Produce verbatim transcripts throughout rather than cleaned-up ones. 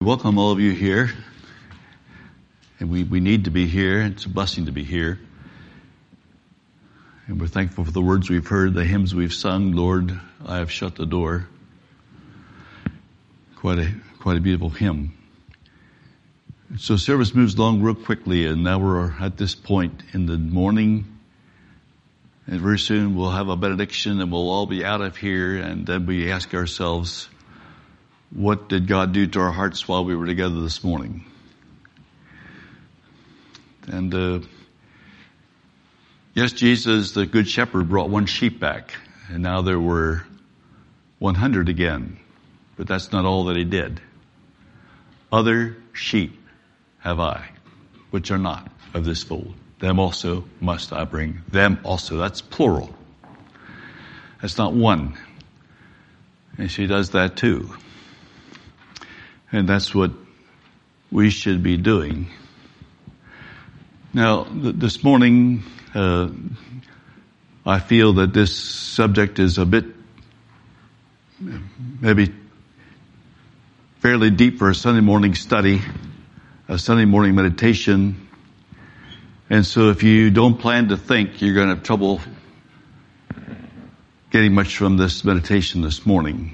Welcome all of you here, and we, we need to be here. It's a blessing to be here, and we're thankful for the words we've heard, the hymns we've sung. Lord, I have shut the door. Quite a quite a beautiful hymn. So service moves along real quickly, and now we're at this point in the morning, and very soon we'll have a benediction, and we'll all be out of here, and then we ask ourselves, what did God do to our hearts while we were together this morning? And uh, yes, Jesus, the Good Shepherd, brought one sheep back, and now there were one hundred again. But that's not all that he did. Other sheep have I, which are not of this fold. Them also must I bring. Them also. That's plural. That's not one. And she does that too. And that's what we should be doing. Now, th- this morning, uh, I feel that this subject is a bit, maybe fairly deep for a Sunday morning study, a Sunday morning meditation. And so if you don't plan to think, you're going to have trouble getting much from this meditation this morning.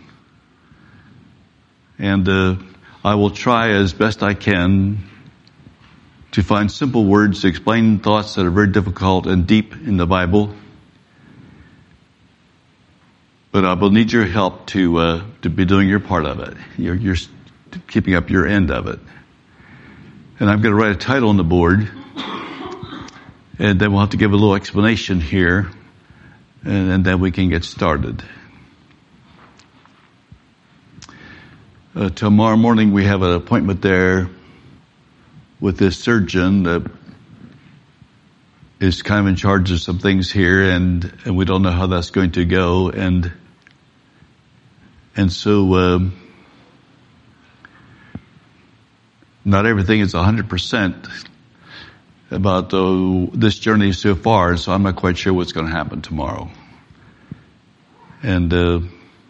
And, uh, I will try as best I can to find simple words to explain thoughts that are very difficult and deep in the Bible. But I will need your help to uh, to be doing your part of it. You're, you're keeping up your end of it. And I'm going to write a title on the board, and then we'll have to give a little explanation here, and, and then we can get started. Uh, tomorrow morning we have an appointment there with this surgeon that is kind of in charge of some things here, and, and we don't know how that's going to go. And and so um, not everything is one hundred percent about uh, this journey so far, so I'm not quite sure what's going to happen tomorrow. And uh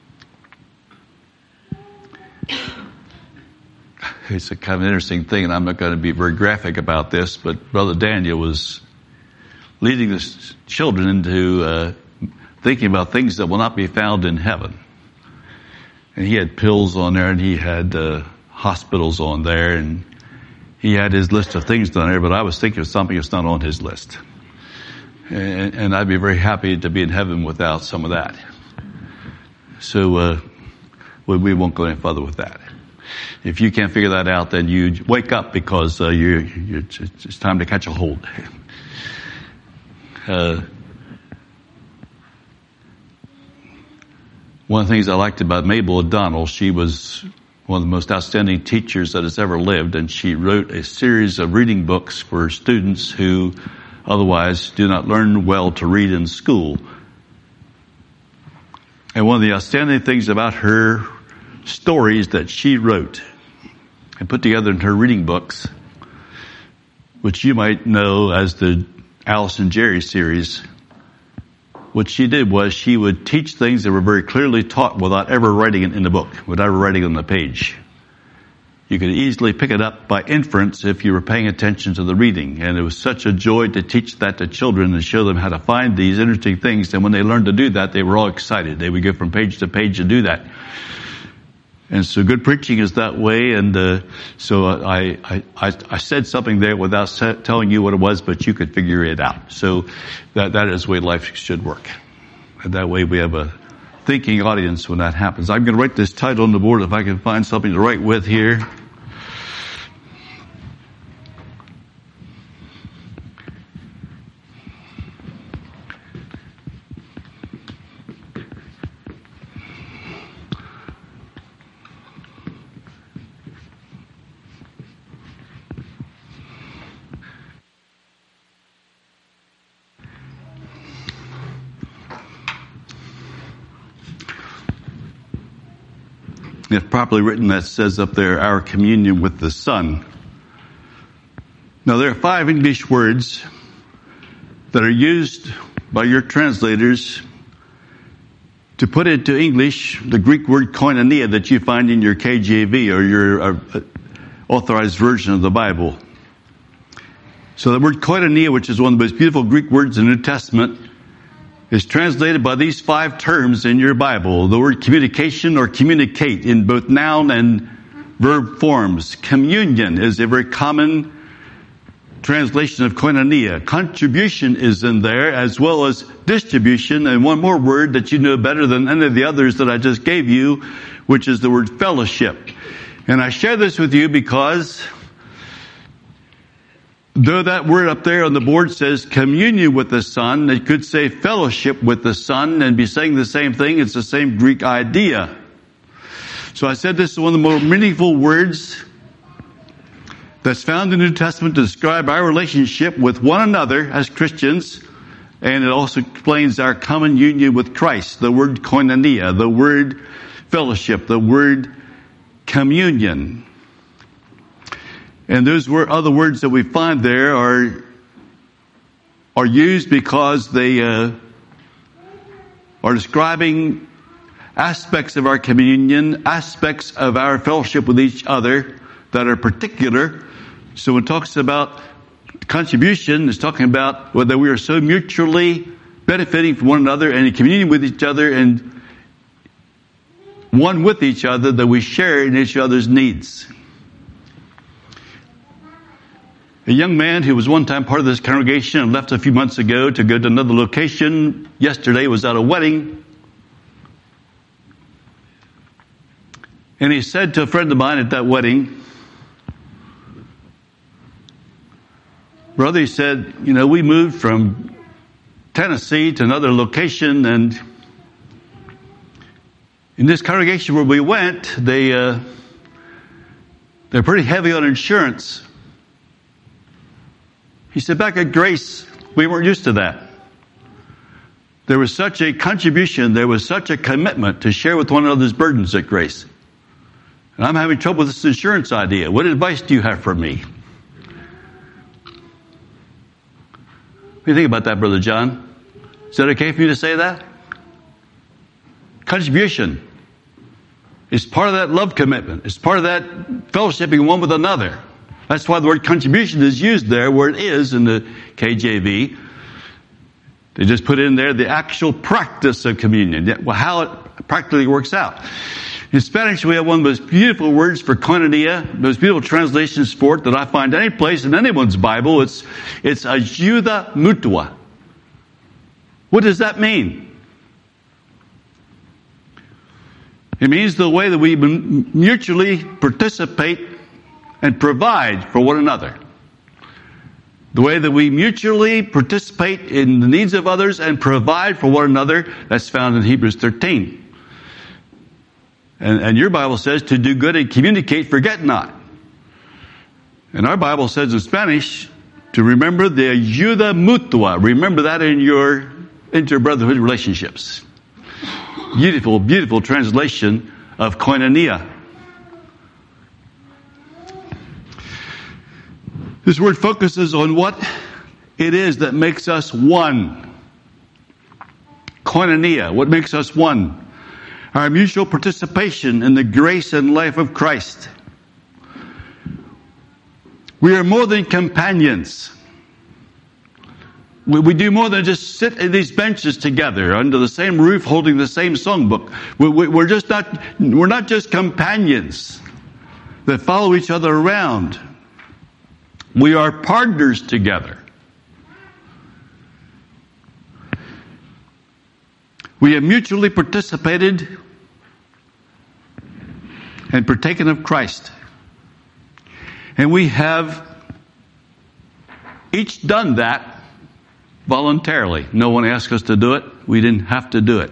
it's a kind of an interesting thing, and I'm not going to be very graphic about this, but Brother Daniel was leading the children into uh, thinking about things that will not be found in heaven. And he had pills on there, and he had uh, hospitals on there, and he had his list of things on there, but I was thinking of something that's not on his list. And, and I'd be very happy to be in heaven without some of that. So uh, we, we won't go any further with that. If you can't figure that out, then you wake up, because uh, you, you, it's time to catch a hold. Uh, one of the things I liked about Mabel O'Donnell, she was one of the most outstanding teachers that has ever lived, and she wrote a series of reading books for students who otherwise do not learn well to read in school. And one of the outstanding things about her stories that she wrote and put together in her reading books, which you might know as the Alice and Jerry series, what she did was she would teach things that were very clearly taught without ever writing it in the book, without ever writing it on the page. You could easily pick it up by inference if you were paying attention to the reading. And it was such a joy to teach that to children and show them how to find these interesting things. And when they learned to do that, they were all excited. They would go from page to page to do that. And so good preaching is that way. And uh, so I, I, I, I said something there without set, telling you what it was, but you could figure it out. So that, that is the way life should work. And that way we have a thinking audience when that happens. I'm going to write this title on the board if I can find something to write with here. If properly written, that says up there, our communion with the Son. Now, there are five English words that are used by your translators to put into English the Greek word koinonia that you find in your K J V or your uh, Authorized Version of the Bible. So the word koinonia, which is one of the most beautiful Greek words in the New Testament, is translated by these five terms in your Bible. The word communication or communicate in both noun and verb forms. Communion is a very common translation of koinonia. Contribution is in there, as well as distribution, and one more word that you know better than any of the others that I just gave you, which is the word fellowship. And I share this with you because though that word up there on the board says communion with the Son, it could say fellowship with the Son and be saying the same thing. It's the same Greek idea. So I said this is one of the more meaningful words that's found in the New Testament to describe our relationship with one another as Christians, and it also explains our common union with Christ. The word koinonia, the word fellowship, the word communion. And those were other words that we find there are are used because they uh, are describing aspects of our communion, aspects of our fellowship with each other that are particular. So when it talks about contribution, it's talking about whether we are so mutually benefiting from one another and in communion with each other and one with each other that we share in each other's needs. A young man who was one time part of this congregation and left a few months ago to go to another location, yesterday was at a wedding. And he said to a friend of mine at that wedding, brother, he said, you know, we moved from Tennessee to another location, and in this congregation where we went, they, uh, they're pretty heavy on insurance. He said, back at Grace, we weren't used to that. There was such a contribution, there was such a commitment to share with one another's burdens at Grace. And I'm having trouble with this insurance idea. What advice do you have for me? What do you think about that, Brother John? Is that okay for you to say that? Contribution is part of that love commitment. It's part of that fellowshipping one with another. That's why the word contribution is used there where it is in the K J V. They just put in there the actual practice of communion, well, how it practically works out. In Spanish, we have one of the most beautiful words for koinonia, the most beautiful translations for it that I find any place in anyone's Bible. It's, it's ayuda mutua. What does that mean? It means the way that we mutually participate and provide for one another. The way that we mutually participate in the needs of others and provide for one another, that's found in Hebrews thirteen. And, and your Bible says to do good and communicate, forget not. And our Bible says in Spanish to remember the ayuda mutua. Remember that in your inter-brotherhood relationships. Beautiful, beautiful translation of koinonia. This word focuses on what it is that makes us one. Koinonia, what makes us one? Our mutual participation in the grace and life of Christ. We are more than companions. We, we do more than just sit in these benches together under the same roof holding the same songbook. We, we, we're just not, we're not just companions that follow each other around. We are partners together. We have mutually participated and partaken of Christ. And we have each done that voluntarily. No one asked us to do it. We didn't have to do it.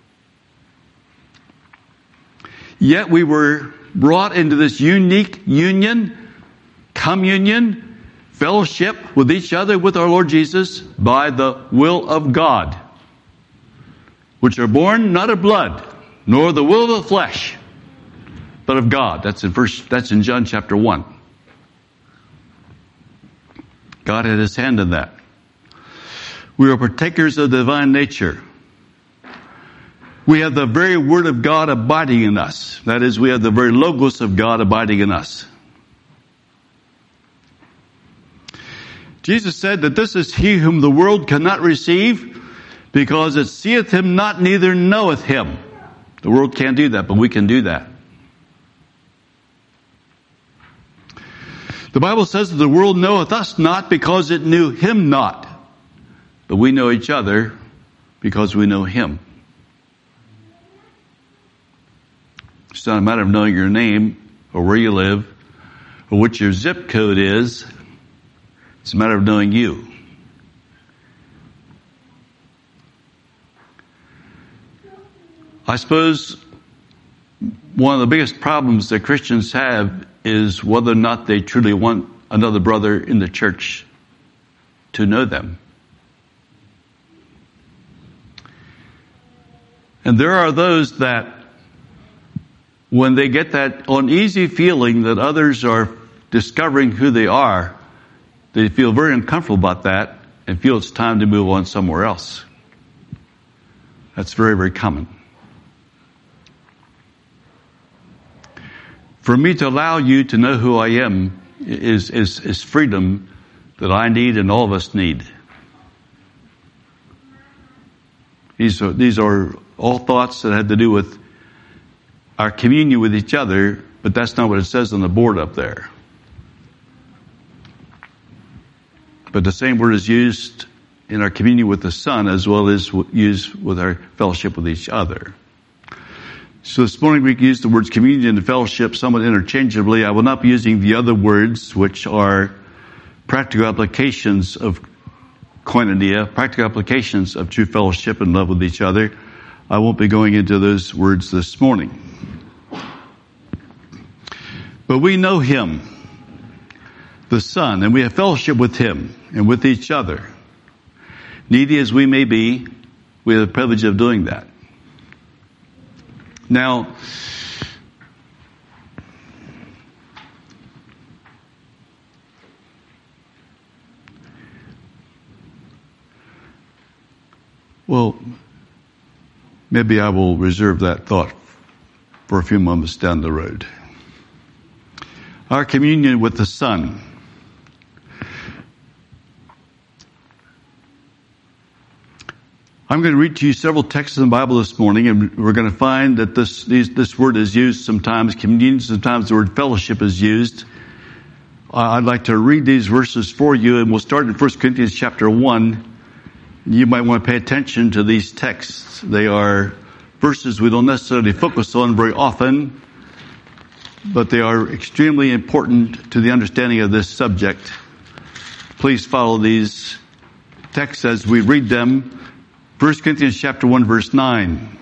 Yet we were brought into this unique union, communion, fellowship with each other, with our Lord Jesus, by the will of God, which are born not of blood, nor the will of the flesh, but of God. That's in first, that's in John chapter one. God had his hand in that. We are partakers of the divine nature. We have the very word of God abiding in us. That is, we have the very logos of God abiding in us. Jesus said that this is he whom the world cannot receive, because it seeth him not, neither knoweth him. The world can't do that, but we can do that. The Bible says that the world knoweth us not, because it knew him not. But we know each other because we know him. It's not a matter of knowing your name or where you live or what your zip code is. It's a matter of knowing you. I suppose one of the biggest problems that Christians have is whether or not they truly want another brother in the church to know them. And there are those that, when they get that uneasy feeling that others are discovering who they are, they feel very uncomfortable about that and feel it's time to move on somewhere else. That's very, very common. For me to allow you to know who I am is, is, is freedom that I need and all of us need. These are, these are all thoughts that had to do with our communion with each other, but that's not what it says on the board up there. But the same word is used in our communion with the Son as well as used with our fellowship with each other. So this morning we use the words communion and fellowship somewhat interchangeably. I will not be using the other words, which are practical applications of koinonia, practical applications of true fellowship and love with each other. I won't be going into those words this morning. But we know him, the Son, and we have fellowship with him and with each other. Needy as we may be, we have the privilege of doing that. Now, well, maybe I will reserve that thought for a few moments down the road. Our communion with the Son. I'm going to read to you several texts in the Bible this morning, and we're going to find that this these, this word is used sometimes, communion, sometimes the word fellowship is used. Uh, I'd like to read these verses for you, and we'll start in First Corinthians chapter one. You might want to pay attention to these texts. They are verses we don't necessarily focus on very often, but they are extremely important to the understanding of this subject. Please follow these texts as we read them. First Corinthians chapter one, verse nine.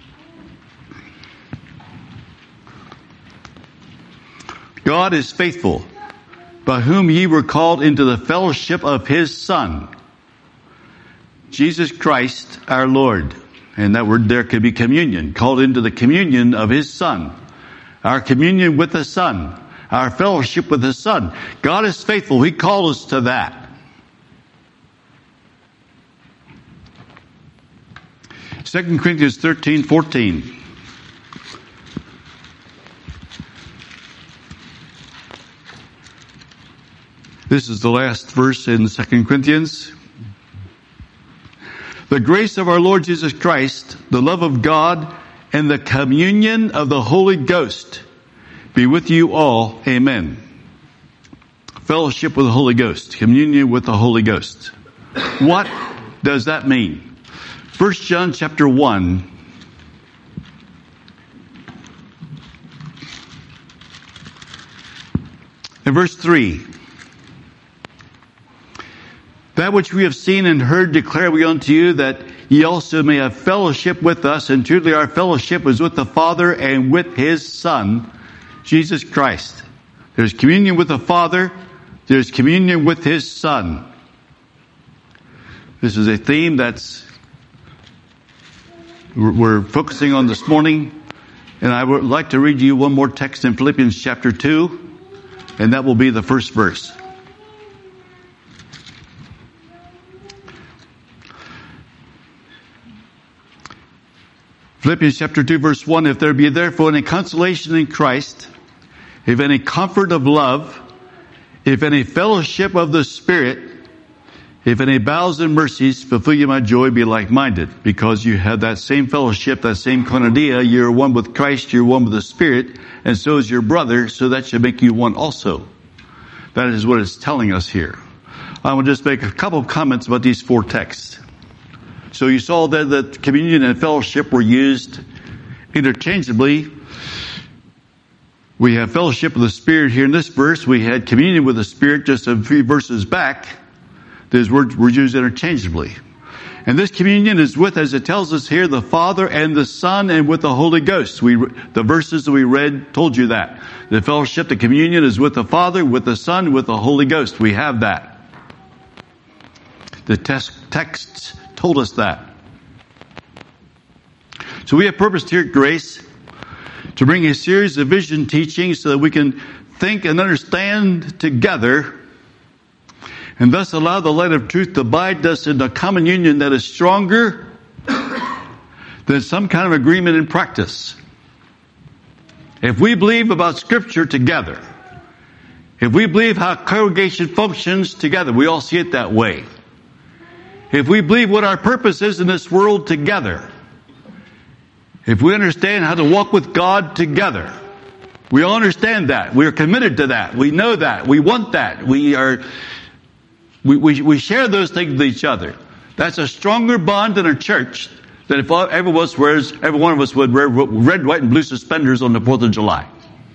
God is faithful, by whom ye were called into the fellowship of his Son, Jesus Christ our Lord. And that word there could be communion, called into the communion of his Son. Our communion with the Son, our fellowship with the Son. God is faithful. He called us to that. Second Corinthians thirteen, fourteen. This is the last verse in Second Corinthians. The grace of our Lord Jesus Christ, the love of God, and the communion of the Holy Ghost be with you all. Amen. Fellowship with the Holy Ghost. Communion with the Holy Ghost. What does that mean? First John chapter one. And verse three. That which we have seen and heard declare we unto you, that ye also may have fellowship with us. And truly our fellowship is with the Father and with his Son, Jesus Christ. There's communion with the Father. There's communion with his Son. This is a theme that's we're focusing on this morning. And I would like to read you one more text in Philippians chapter two. And that will be the first verse. Philippians chapter two, verse one, if there be therefore any consolation in Christ, if any comfort of love, if any fellowship of the Spirit, If any bowels and mercies fulfill you my joy, be like-minded, because you have that same fellowship, that same koinonia. You're one with Christ, you're one with the Spirit, and so is your brother, so that should make you one also. That is what it's telling us here. I will just make a couple of comments about these four texts. So you saw that the communion and fellowship were used interchangeably. We have fellowship with the Spirit here in this verse. We had communion with the Spirit just a few verses back. Those words were used interchangeably. And this communion is with, as it tells us here, the Father and the Son and with the Holy Ghost. We, the verses that we read told you that. The fellowship, the communion is with the Father, with the Son, with the Holy Ghost. We have that. The text, texts told us that. So we have purposed here at Grace to bring a series of vision teachings so that we can think and understand together, and thus allow the light of truth to bind us in a common union that is stronger than some kind of agreement in practice. If we believe about Scripture together, if we believe how congregation functions together, we all see it that way. If we believe what our purpose is in this world together, if we understand how to walk with God together, we all understand that. We are committed to that. We know that. We want that. We are... We, we, we share those things with each other. That's a stronger bond in a church than if every one of us wears, every one of us would wear red, white, and blue suspenders on the fourth of July.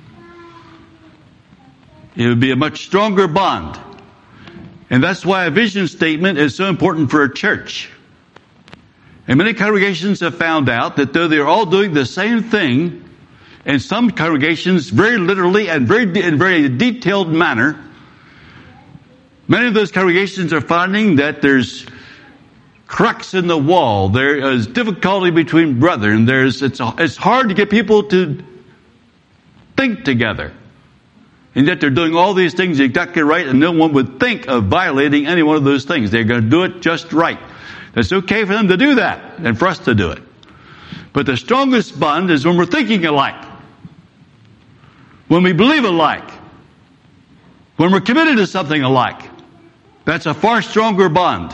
It would be a much stronger bond. And that's why a vision statement is so important for a church. And many congregations have found out that though they're all doing the same thing, in some congregations very literally and very in very detailed manner, many of those congregations are finding that there's cracks in the wall. There is difficulty between brethren. There's, it's, it's hard to get people to think together. And yet they're doing all these things exactly right, and no one would think of violating any one of those things. They're going to do it just right. It's okay for them to do that and for us to do it. But the strongest bond is when we're thinking alike. When we believe alike. When we're committed to something alike. That's a far stronger bond.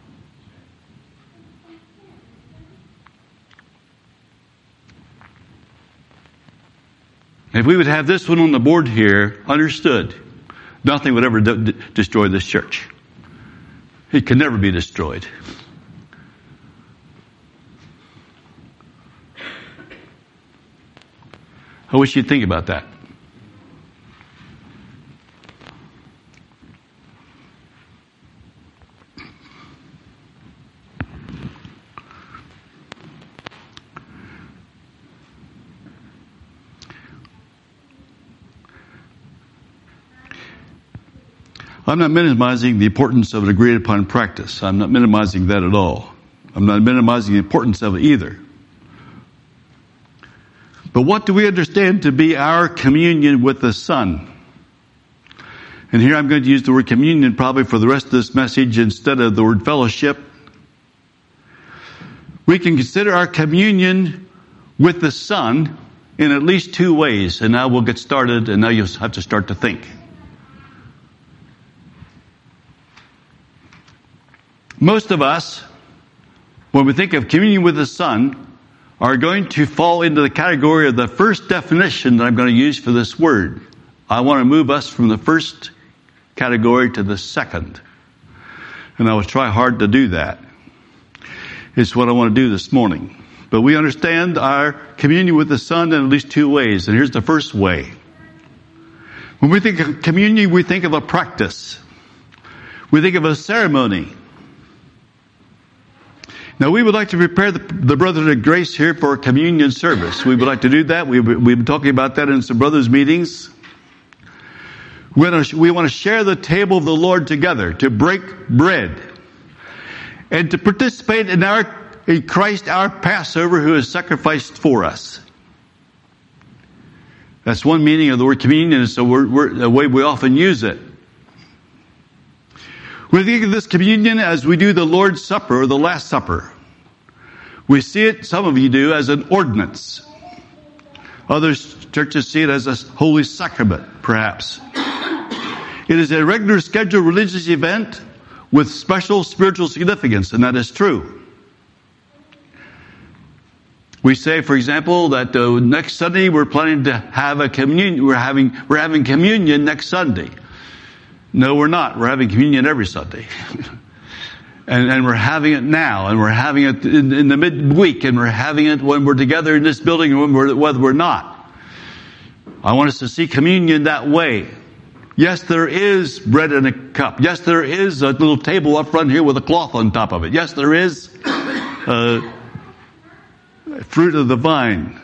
If we would have this one on the board here, understood, nothing would ever de- de- destroy this church. It can never be destroyed. I wish you'd think about that. I'm not minimizing the importance of an agreed upon practice. I'm not minimizing that at all. I'm not minimizing the importance of it either. But what do we understand to be our communion with the Son? And here I'm going to use the word communion probably for the rest of this message instead of the word fellowship. We can consider our communion with the Son in at least two ways. And now we'll get started, and now you'll have to start to think. Most of us, when we think of communion with the Son, are going to fall into the category of the first definition that I'm going to use for this word. I want to move us from the first category to the second. And I will try hard to do that. It's what I want to do this morning. But we understand our communion with the Son in at least two ways. And here's the first way. When we think of communion, we think of a practice. We think of a ceremony. Now, we would like to prepare the, the Brethren of Grace here for a communion service. We would like to do that. We've, we've been talking about that in some brothers' meetings. We want, to, we want to share the table of the Lord together, to break bread, and to participate in our in Christ, our Passover, who is sacrificed for us. That's one meaning of the word communion, and so we're, we're, the way we often use it. We think of this communion as we do the Lord's Supper or the Last Supper. We see it, some of you do, as an ordinance. Other churches see it as a holy sacrament, perhaps. It is a regular scheduled religious event with special spiritual significance, and that is true. We say, for example, that uh, next Sunday we're planning to have a communion. We're having we're having communion next Sunday. No, we're not. We're having communion every Sunday, and and we're having it now, and we're having it in, in the midweek, and we're having it when we're together in this building, and when we're, whether we're not. I want us to see communion that way. Yes, there is bread in a cup. Yes, there is a little table up front here with a cloth on top of it. Yes, there is Uh, fruit of the vine.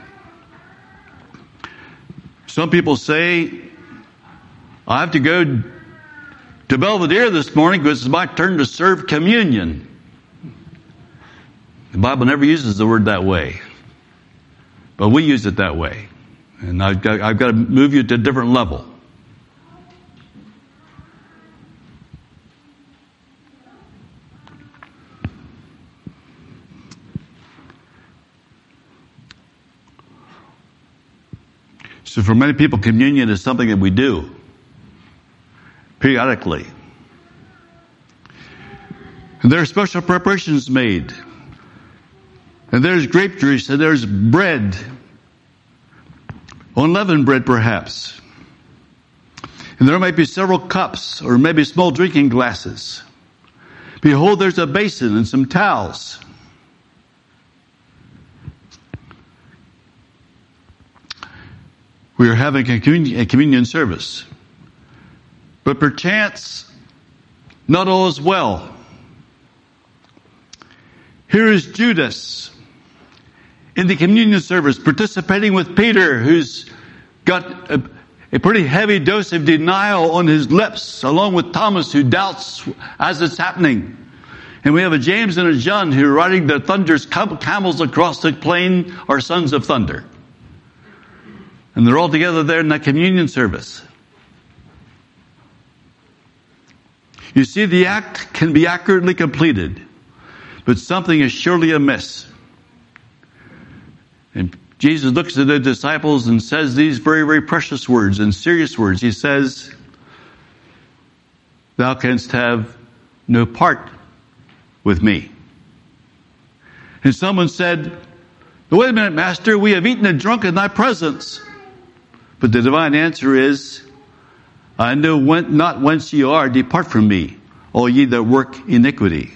Some people say, I have to go to Belvedere this morning because it's my turn to serve communion. The Bible never uses the word that way, but we use it that way. And I've got, I've got to move you to a different level. So for many people, communion is something that we do periodically. And there are special preparations made. And there's grape juice, and there's bread, unleavened bread perhaps. And there might be several cups, or maybe small drinking glasses. Behold, there's a basin and some towels. We are having a communion, a communion service. But perchance, not all is well. Here is Judas in the communion service, participating with Peter, who's got a, a pretty heavy dose of denial on his lips, along with Thomas, who doubts as it's happening. And we have a James and a John who are riding the thunder's camels across the plain, are sons of thunder. And they're all together there in that communion service. You see, the act can be accurately completed, but something is surely amiss. And Jesus looks at the disciples and says these very, very precious words and serious words. He says, thou canst have no part with me. And someone said, wait a minute, Master, we have eaten and drunk in thy presence. But the divine answer is, I know when, not whence ye are, depart from me, all ye that work iniquity.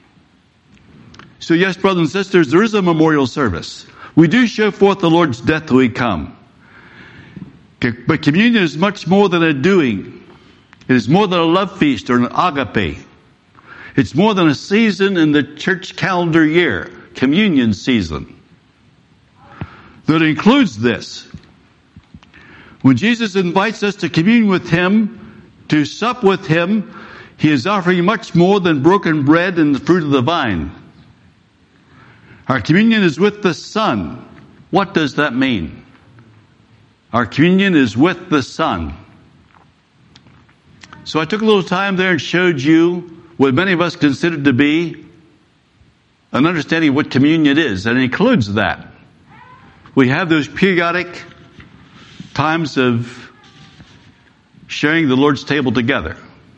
So yes, brothers and sisters, there is a memorial service. We do show forth the Lord's death till he come. But communion is much more than a doing. It is more than a love feast or an agape. It's more than a season in the church calendar year, communion season. That includes this. When Jesus invites us to commune with him, to sup with him, he is offering much more than broken bread and the fruit of the vine. Our communion is with the Son. What does that mean? Our communion is with the Son. So I took a little time there and showed you what many of us consider to be an understanding of what communion is, and it includes that. We have those periodic times of sharing the Lord's table together.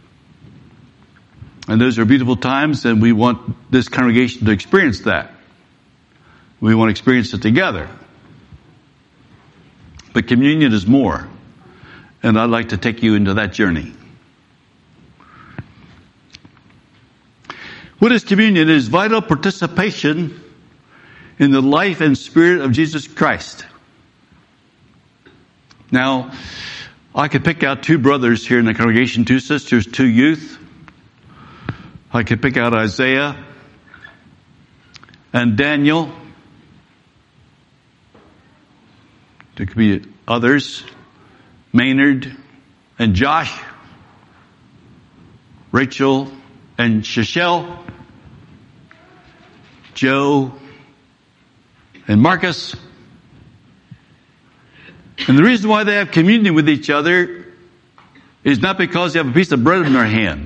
And those are beautiful times, and we want this congregation to experience that. We want to experience it together. But communion is more, and I'd like to take you into that journey. What is communion? It is vital participation in the life and spirit of Jesus Christ. Now, I could pick out two brothers here in the congregation, two sisters, two youth. I could pick out Isaiah and Daniel. There could be others, Maynard and Josh, Rachel and Shachelle, Joe and Marcus. And the reason why they have communion with each other is not because they have a piece of bread in their hand,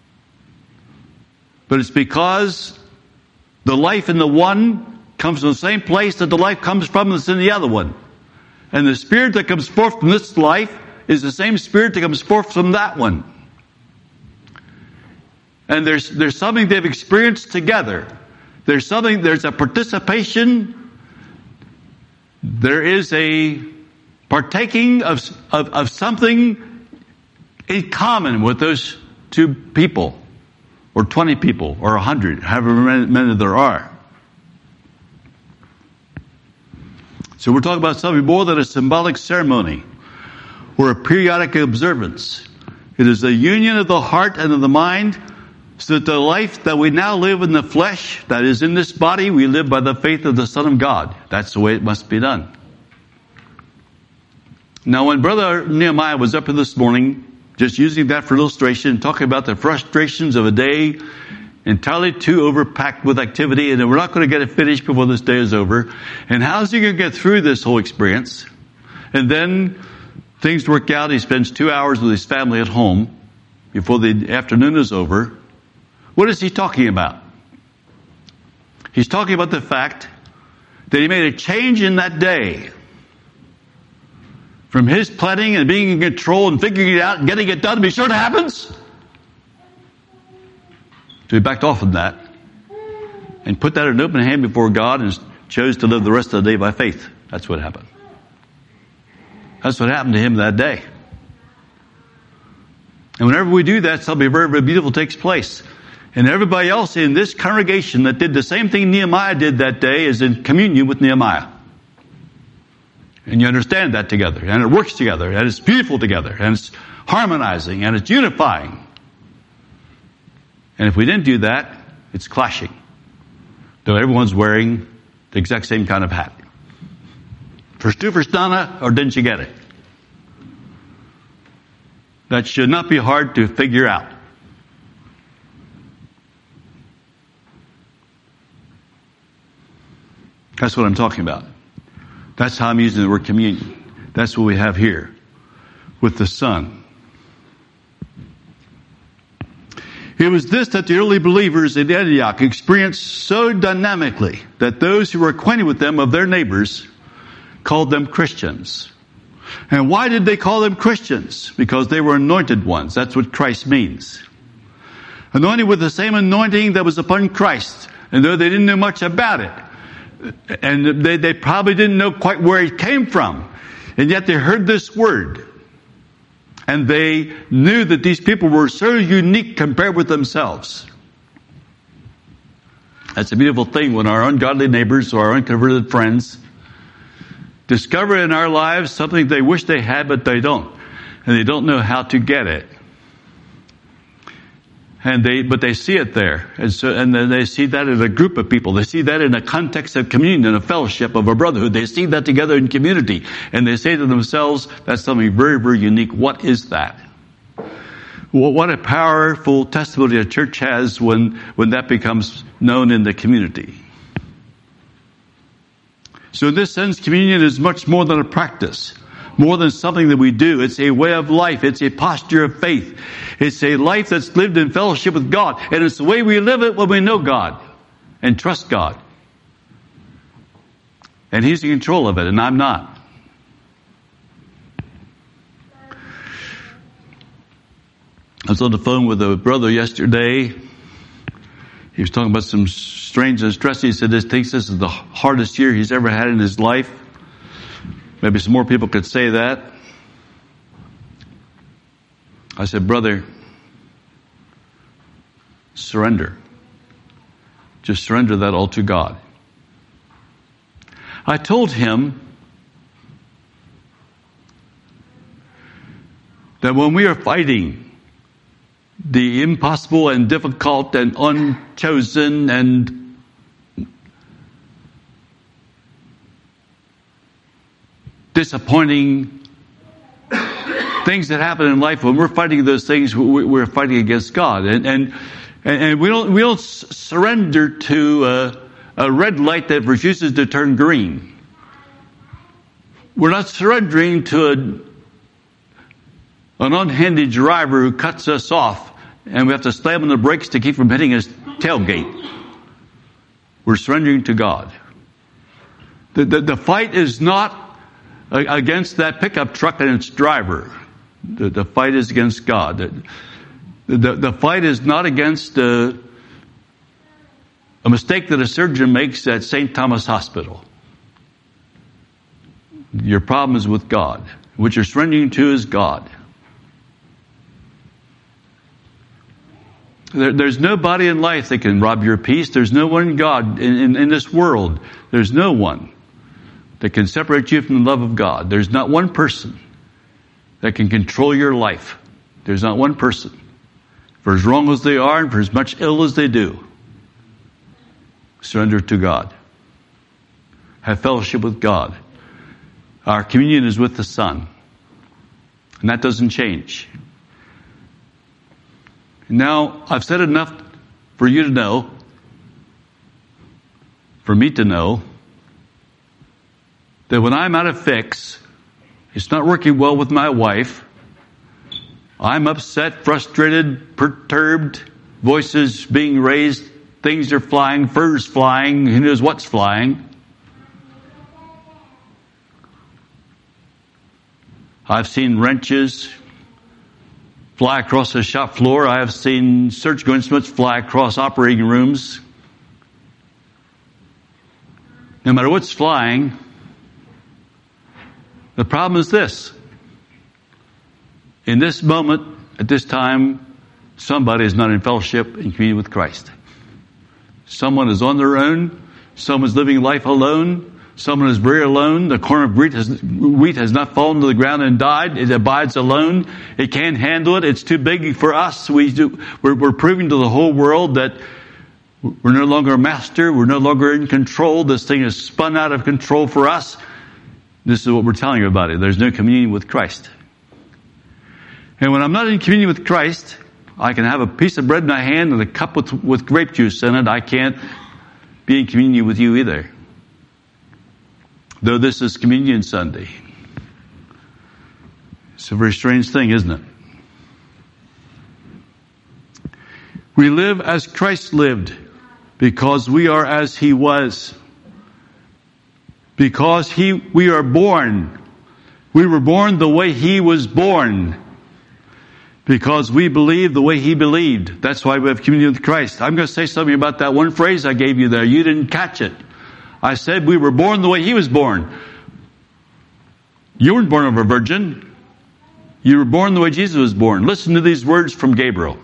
but it's because the life in the one comes from the same place that the life comes from that's in the other one. And the spirit that comes forth from this life is the same spirit that comes forth from that one. And there's, there's something they've experienced together. There's something, there's a participation. There is a partaking of, of, of something in common with those two people, or twenty people, or a hundred, however many there are. So we're talking about something more than a symbolic ceremony or a periodic observance. It is a union of the heart and of the mind, so that the life that we now live in the flesh, that is in this body, we live by the faith of the Son of God. That's the way it must be done. Now, when Brother Nehemiah was up here this morning, just using that for illustration, talking about the frustrations of a day entirely too overpacked with activity, and we're not going to get it finished before this day is over. And how's he going to get through this whole experience? And then things work out. He spends two hours with his family at home before the afternoon is over. What is he talking about? He's talking about the fact that he made a change in that day. From his planning and being in control and figuring it out and getting it done to be sure it happens, so he backed off from that and put that in an open hand before God and chose to live the rest of the day by faith. That's what happened. That's what happened to him that day. And whenever we do that, something very, very beautiful takes place. And everybody else in this congregation that did the same thing Nehemiah did that day is in communion with Nehemiah. And you understand that together. And it works together. And it's beautiful together. And it's harmonizing. And it's unifying. And if we didn't do that, it's clashing. Though everyone's wearing the exact same kind of hat. First do, first done, or didn't you get it? That should not be hard to figure out. That's what I'm talking about. That's how I'm using the word communion. That's what we have here with the Son. It was this that the early believers in Antioch experienced so dynamically that those who were acquainted with them of their neighbors called them Christians. And why did they call them Christians? Because they were anointed ones. That's what Christ means. Anointed with the same anointing that was upon Christ. And though they didn't know much about it, and they, they probably didn't know quite where it came from, and yet they heard this word. And they knew that these people were so unique compared with themselves. That's a beautiful thing when our ungodly neighbors or our unconverted friends discover in our lives something they wish they had, but they don't. And they don't know how to get it. And they, but they see it there. And so, and then they see that in a group of people. They see that in a context of communion, a fellowship of a brotherhood. They see that together in community. And they say to themselves, that's something very, very unique. What is that? Well, what a powerful testimony a church has when, when that becomes known in the community. So in this sense, communion is much more than a practice. More than something that we do. It's a way of life. It's a posture of faith. It's a life that's lived in fellowship with God. And it's the way we live it when we know God and trust God. And He's in control of it, and I'm not. I was on the phone with a brother yesterday. He was talking about some strange and stress. He said this thinks this is the hardest year he's ever had in his life. Maybe some more people could say that. I said, brother, surrender. Just surrender that all to God. I told him that when we are fighting the impossible and difficult and unchosen and disappointing things that happen in life, when we're fighting those things, we're fighting against God, and and and we don't we don't surrender to a, a red light that refuses to turn green. We're not surrendering to a, an unhandy driver who cuts us off, and we have to slam on the brakes to keep from hitting his tailgate. We're surrendering to God. The the, the fight is not against that pickup truck and its driver. The, the fight is against God. The, the fight is not against uh, a mistake that a surgeon makes at Saint Thomas Hospital. Your problem is with God. What you're surrendering to is God. There, there's nobody in life that can rob your peace. There's no one God in, in, in this world. There's no one that can separate you from the love of God. There's not one person that can control your life. There's not one person. For as wrong as they are and for as much ill as they do, surrender to God. Have fellowship with God. Our communion is with the Son. And that doesn't change. Now, I've said enough for you to know, for me to know, that when I'm out of fix, it's not working well with my wife, I'm upset, frustrated, perturbed, voices being raised, things are flying, furs flying, who knows what's flying. I've seen wrenches fly across the shop floor. I have seen surgical instruments fly across operating rooms. No matter what's flying, the problem is this. In this moment, at this time, somebody is not in fellowship and communion with Christ. Someone is on their own. Someone's living life alone. Someone is very alone. The corn of wheat has, wheat has not fallen to the ground and died. It abides alone. It can't handle it. It's too big for us. We do, we're, we're proving to the whole world that we're no longer a master. We're no longer in control. This thing is spun out of control for us. This is what we're telling you about it. There's no communion with Christ. And when I'm not in communion with Christ, I can have a piece of bread in my hand and a cup with, with grape juice in it. I can't be in communion with you either. Though this is Communion Sunday. It's a very strange thing, isn't it? We live as Christ lived because we are as He was. Because He, we are born. We were born the way He was born. Because we believe the way He believed. That's why we have communion with Christ. I'm going to say something about that one phrase I gave you there. You didn't catch it. I said we were born the way He was born. You weren't born of a virgin. You were born the way Jesus was born. Listen to these words from Gabriel.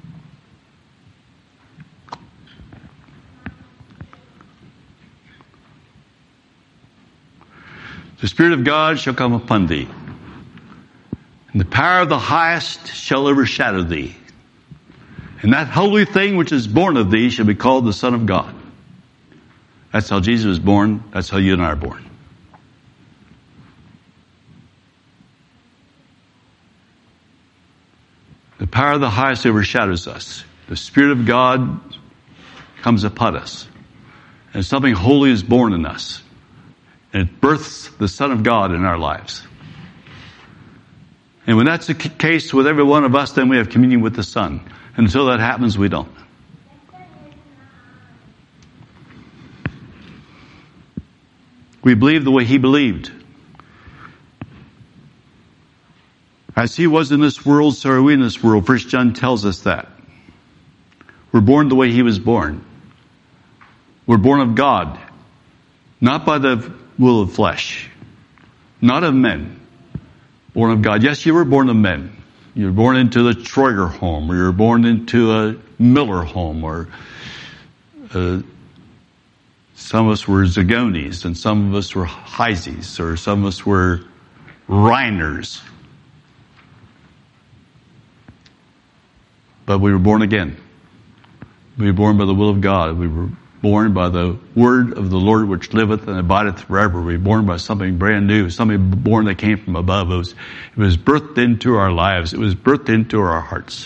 The Spirit of God shall come upon thee, and the power of the highest shall overshadow thee. And that holy thing which is born of thee shall be called the Son of God. That's how Jesus was born. That's how you and I are born. The power of the highest overshadows us. The Spirit of God comes upon us. And something holy is born in us. And it births the Son of God in our lives. And when that's the case with every one of us, then we have communion with the Son. And until that happens, we don't. We believe the way He believed. As He was in this world, so are we in this world. First John tells us that. We're born the way He was born. We're born of God. Not by the will of flesh. Not of men. Born of God. Yes, you were born of men. You were born into the Troyer home, or you were born into a Miller home, or uh, some of us were Zagonis, and some of us were Heises, or some of us were Reiners. But we were born again. We were born by the will of God. We were born by the word of the Lord which liveth and abideth forever. We were born by something brand new, something born that came from above. It was, it was birthed into our lives. It was birthed into our hearts.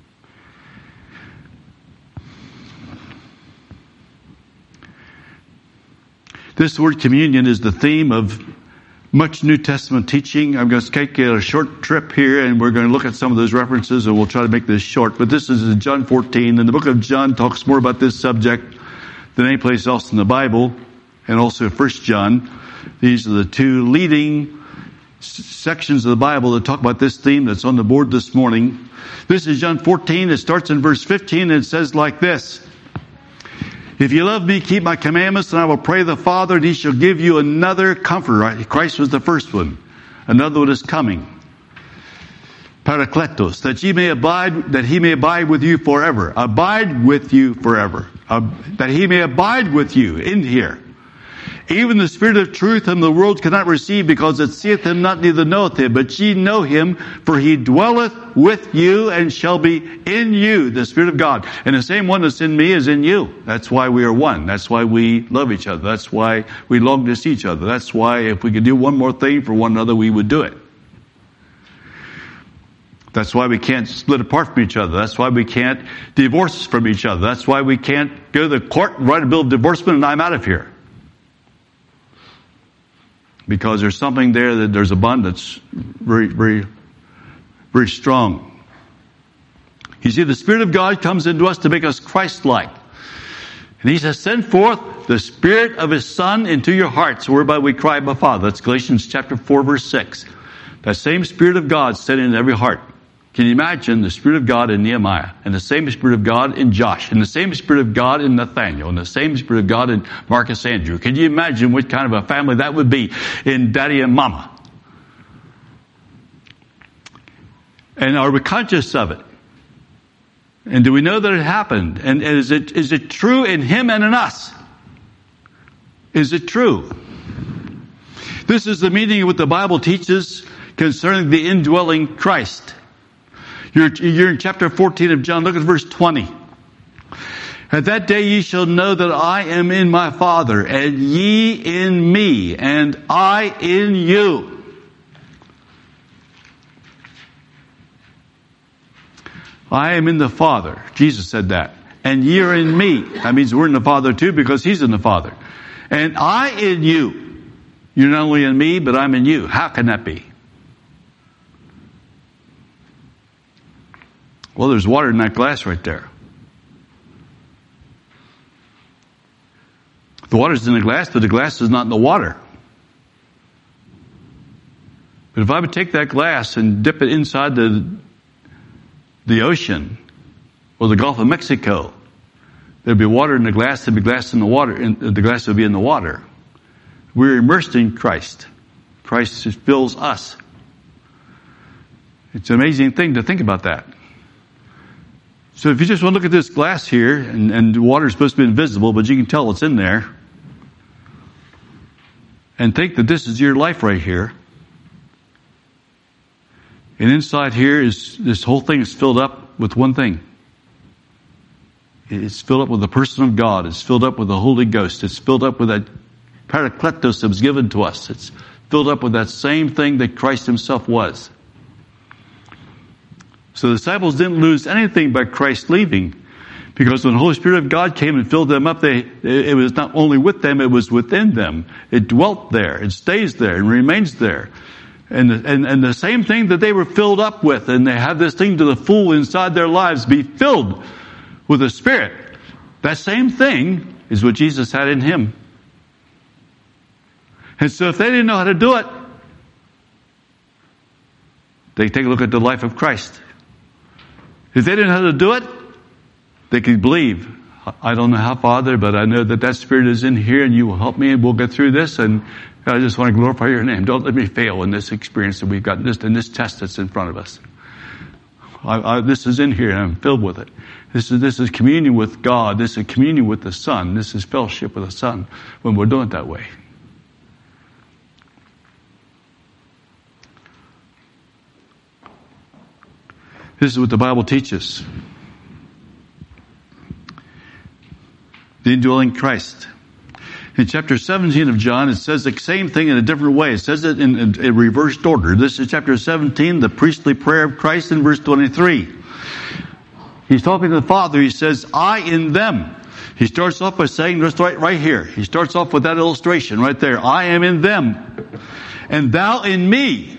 This word communion is the theme of much New Testament teaching. I'm going to take a short trip here, and we're going to look at some of those references, and we'll try to make this short. But this is in John fourteen, and the book of John talks more about this subject than any place else in the Bible, and also First John. These are the two leading s- sections of the Bible that talk about this theme that's on the board this morning. This is John fourteen. It starts in verse fifteen and it says like this. If you love me, keep my commandments, and I will pray the Father, and he shall give you another comforter. Christ was the first one. Another one is coming. Parakletos, that ye may abide, that he may abide with you forever. Abide with you forever. Uh, that he may abide with you in here. Even the Spirit of truth whom the world cannot receive, because it seeth him not, neither knoweth him. But ye know him, for he dwelleth with you and shall be in you, the Spirit of God. And the same one that's in me is in you. That's why we are one. That's why we love each other. That's why we long to see each other. That's why if we could do one more thing for one another, we would do it. That's why we can't split apart from each other. That's why we can't divorce from each other. That's why we can't go to the court and write a bill of divorcement and I'm out of here. Because there's something there that there's a bond that's very, very, very strong. You see, the Spirit of God comes into us to make us Christ-like. And he says, send forth the Spirit of his Son into your hearts, whereby we cry, Abba, Father. That's Galatians chapter four, verse six. That same Spirit of God set in every heart. Can you imagine the Spirit of God in Nehemiah, and the same Spirit of God in Josh, and the same Spirit of God in Nathaniel, and the same Spirit of God in Marcus Andrew? Can you imagine what kind of a family that would be in Daddy and Mama? And are we conscious of it? And do we know that it happened? And is it, is it true in him and in us? Is it true? This is the meaning of what the Bible teaches concerning the indwelling Christ. You're, you're in chapter fourteen of John. Look at verse twenty. At that day ye shall know that I am in my Father, and ye in me, and I in you. I am in the Father. Jesus said that. And ye are in me. That means we're in the Father too, because he's in the Father. And I in you. You're not only in me, but I'm in you. How can that be? Well, there's water in that glass right there. The water's in the glass, but the glass is not in the water. But if I would take that glass and dip it inside the, the ocean or the Gulf of Mexico, there'd be water in the glass, there'd be glass in the water, and the glass would be in the water. We're immersed in Christ. Christ fills us. It's an amazing thing to think about that. So if you just want to look at this glass here, and, and the water is supposed to be invisible, but you can tell it's in there, and think that this is your life right here, and inside here is, this whole thing is filled up with one thing. It's filled up with the person of God. It's filled up with the Holy Ghost. It's filled up with that Parakletos that was given to us. It's filled up with that same thing that Christ himself was. So the disciples didn't lose anything by Christ leaving, because when the Holy Spirit of God came and filled them up, they, it was not only with them, it was within them. It dwelt there. It stays there and remains there. And the, and, and the same thing that they were filled up with, and they have this thing to the full inside their lives, be filled with the Spirit. That same thing is what Jesus had in him. And so if they didn't know how to do it, they take a look at the life of Christ. If they didn't know how to do it, they could believe. I don't know how, Father, but I know that that Spirit is in here and you will help me and we'll get through this, and I just want to glorify your name. Don't let me fail in this experience that we've got, this, in this test that's in front of us. I, I, this is in here and I'm filled with it. This is, this is communion with God. This is communion with the Son. This is fellowship with the Son when we're doing it that way. This is what the Bible teaches. The indwelling Christ. In chapter seventeen of John, it says the same thing in a different way. It says it in, in, in reversed order. This is chapter seventeen, the priestly prayer of Christ in verse twenty-three. He's talking to the Father. He says, I in them. He starts off by saying, just right, right here. He starts off with that illustration right there. I am in them, and thou in me,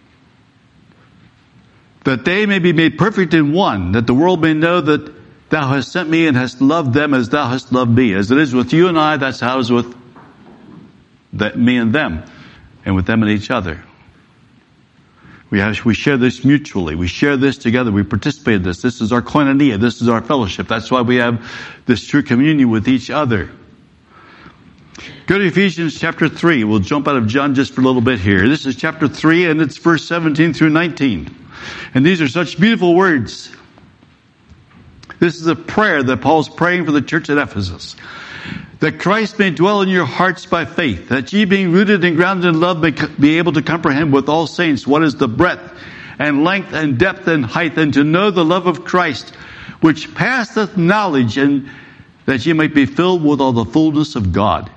that they may be made perfect in one, that the world may know that thou hast sent me and hast loved them as thou hast loved me. As it is with you and I, that's how it is with that, me and them, and with them and each other. We have, we share this mutually. We share this together. We participate in this. This is our koinonia. This is our fellowship. That's why we have this true communion with each other. Go to Ephesians chapter three. We'll jump out of John just for a little bit here. This is chapter three, and it's verse seventeen through nineteen. And these are such beautiful words. This is a prayer that Paul's praying for the church at Ephesus. That Christ may dwell in your hearts by faith, that ye being rooted and grounded in love may be able to comprehend with all saints what is the breadth and length and depth and height, and to know the love of Christ, which passeth knowledge, and that ye might be filled with all the fullness of God.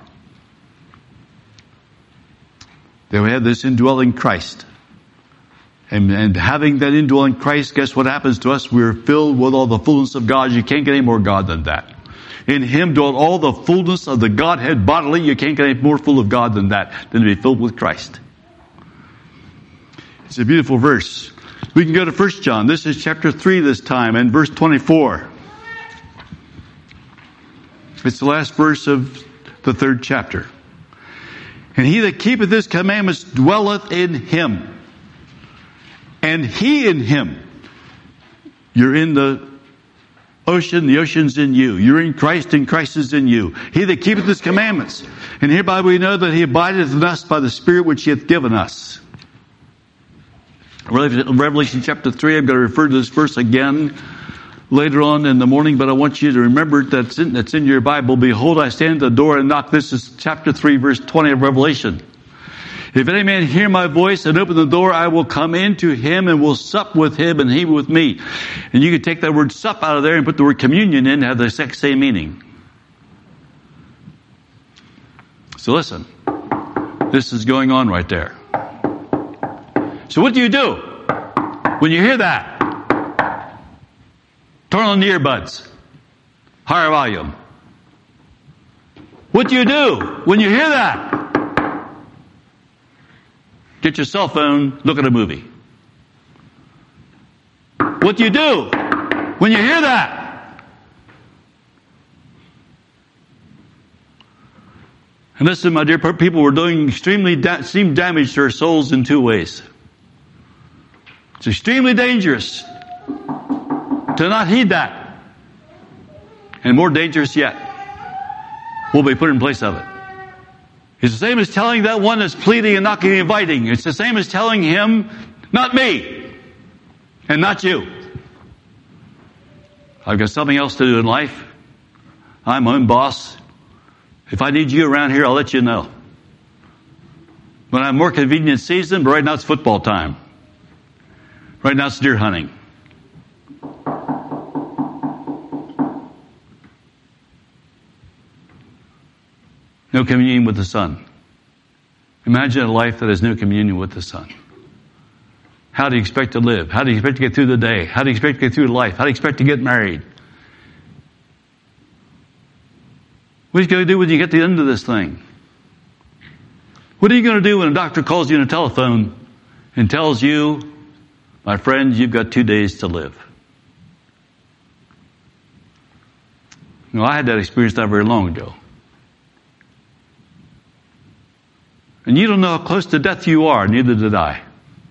That we have this indwelling Christ. And, and having that indwelling Christ, guess what happens to us? We're filled with all the fullness of God. You can't get any more God than that. In Him dwelt all the fullness of the Godhead bodily. You can't get any more full of God than that, than to be filled with Christ. It's a beautiful verse. We can go to First John. This is chapter three this time, and verse twenty-four. It's the last verse of the third chapter. And he that keepeth his commandments dwelleth in Him, and He in Him. You're in the ocean, the ocean's in you. You're in Christ, and Christ is in you. He that keepeth His commandments. And hereby we know that He abideth in us by the Spirit which He hath given us. Revelation chapter three, I'm going to refer to this verse again later on in the morning, but I want you to remember that's in, that's in your Bible. Behold, I stand at the door and knock. This is chapter three, verse twenty of Revelation. If any man hear my voice and open the door, I will come into him and will sup with him and he with me. And you can take that word sup out of there and put the word communion in to have the exact same meaning. So listen, this is going on right there. So what do you do when you hear that? Turn on the earbuds. Higher volume. What do you do when you hear that? Get your cell phone, look at a movie. What do you do when you hear that? And listen, my dear people, we're doing extremely da- extreme damage to our souls in two ways. It's extremely dangerous to not heed that. And more dangerous yet, will be put in place of it. It's the same as telling that one that's pleading and knocking and inviting. It's the same as telling him, not me, and not you. I've got something else to do in life. I'm my own boss. If I need you around here, I'll let you know. When I'm more convenient season, but right now it's football time. Right now it's deer hunting. No communion with the Son. Imagine a life that has no communion with the Son. How do you expect to live? How do you expect to get through the day? How do you expect to get through life? How do you expect to get married? What are you going to do when you get to the end of this thing? What are you going to do when a doctor calls you on a telephone and tells you, my friend, you've got two days to live? You know, I had that experience not very long ago. And you don't know how close to death you are, neither did I.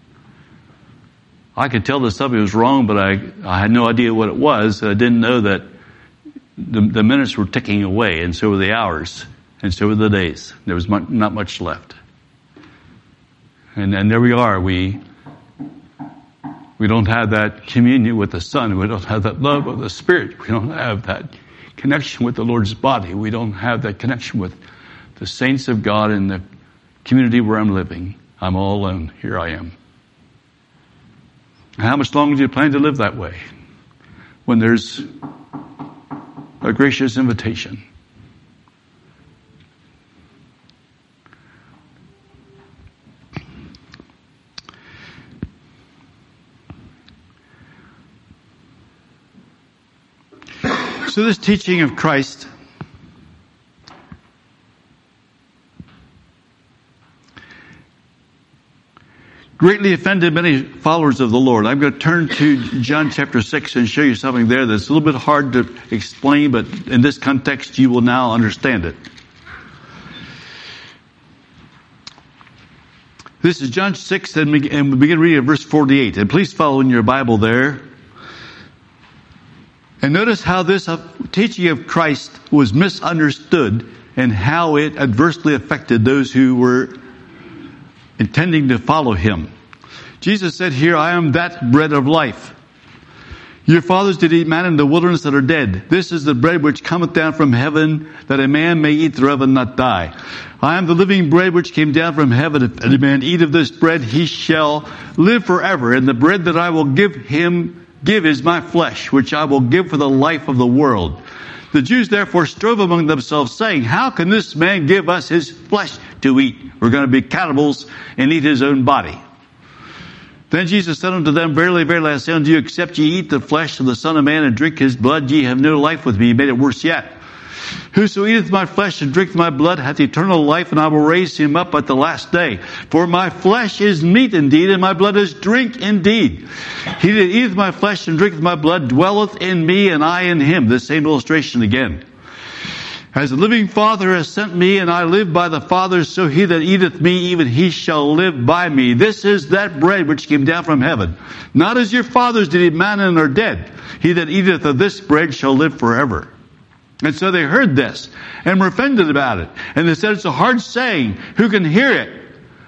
I could tell that something was wrong, but I, I had no idea what it was. I didn't know that the, the minutes were ticking away, and so were the hours, and so were the days. There was much, not much left. And, and there we are. We, we don't have that communion with the Son. We don't have that love of the Spirit. We don't have that connection with the Lord's body. We don't have that connection with the saints of God in the community where I'm living. I'm all alone. Here I am. How much longer do you plan to live that way? When there's a gracious invitation. So this teaching of Christ greatly offended many followers of the Lord. I'm going to turn to John chapter six and show you something there that's a little bit hard to explain, but in this context you will now understand it. This is John six, and we begin reading at verse forty-eight. And please follow in your Bible there. And notice how this teaching of Christ was misunderstood and how it adversely affected those who were intending to follow him. Jesus said here, I am that bread of life. Your fathers did eat manna in the wilderness that are dead. This is the bread which cometh down from heaven, that a man may eat thereof and not die. I am the living bread which came down from heaven. If any man eat of this bread, he shall live forever. And the bread that I will give him, give is my flesh, which I will give for the life of the world. The Jews therefore strove among themselves, saying, how can this man give us his flesh to eat? We're going to be cannibals and eat his own body. Then Jesus said unto them, verily, verily, I say unto you, except ye eat the flesh of the Son of Man and drink his blood, ye have no life with me. He made it worse yet. Whoso eateth my flesh and drinketh my blood hath eternal life, and I will raise him up at the last day. For my flesh is meat indeed, and my blood is drink indeed. He that eateth my flesh and drinketh my blood dwelleth in me, and I in him. The same illustration again. As the living Father has sent me, and I live by the Father, so he that eateth me, even he shall live by me. This is that bread which came down from heaven. Not as your fathers did eat manna and are dead. He that eateth of this bread shall live forever. And so they heard this, and were offended about it. And they said, it's a hard saying. Who can hear it?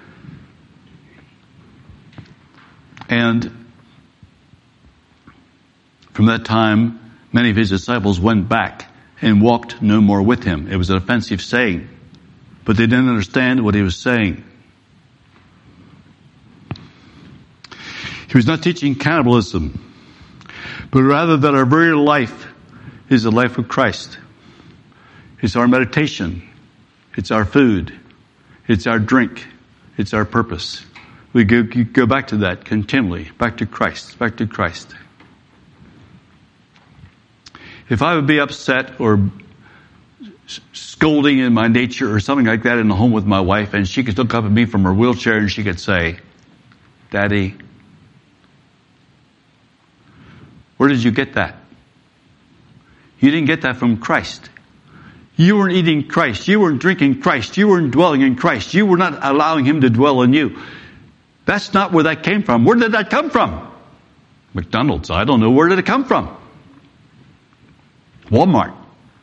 And from that time, many of his disciples went back and walked no more with him. It was an offensive saying, but they didn't understand what he was saying. He was not teaching cannibalism, but rather that our very life is the life of Christ. It's our meditation. It's our food. It's our drink. It's our purpose. We go, go back to that continually, back to Christ, back to Christ. If I would be upset or scolding in my nature or something like that in the home with my wife, and she could look up at me from her wheelchair and she could say, Daddy, where did you get that? You didn't get that from Christ. You weren't eating Christ. You weren't drinking Christ. You weren't dwelling in Christ. You were not allowing him to dwell in you. That's not where that came from. Where did that come from? McDonald's. I don't know. Where did it come from? Walmart.